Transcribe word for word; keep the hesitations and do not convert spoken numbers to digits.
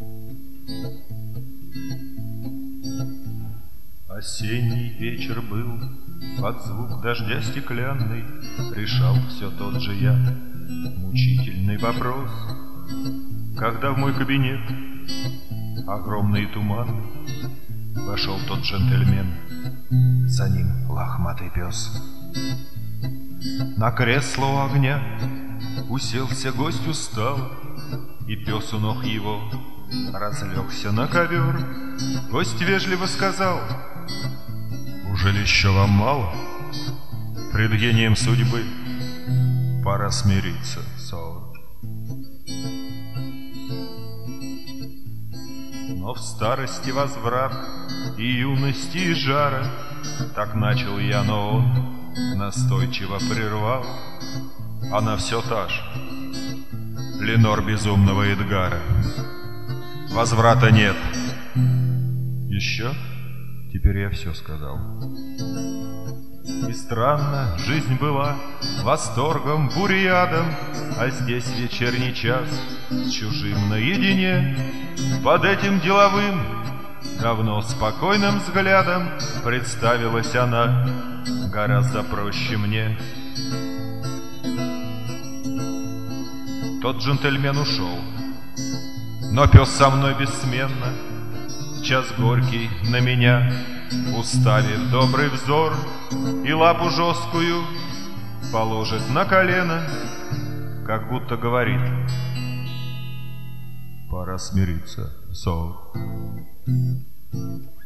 Осенний вечер был, под звук дождя стеклянный решал все тот же я мучительный вопрос. Когда в мой кабинет, огромный и туманный, вошел тот джентльмен, за ним лохматый пес. На кресло у огня уселся гость устало, и пес у ног его разлегся на ковер. Гость вежливо сказал: «Ужели еще вам мало? Пред гением судьбы пора смириться, сор». Но в старости возврат и юности и жара, так начал я, но он настойчиво прервал: она все та же, Ленор безумного Эдгара. Возврата нет. Еще? Теперь я все сказал. И странно, жизнь была восторгом, буриадом, а здесь вечерний час с чужим наедине. Под этим деловым, давно спокойным взглядом представилась она гораздо проще мне. Тот джентльмен ушел, но пес со мной бессменно, час горький на меня, уставив добрый взор, и лапу жесткую положит на колено, как будто говорит: пора смириться, сор.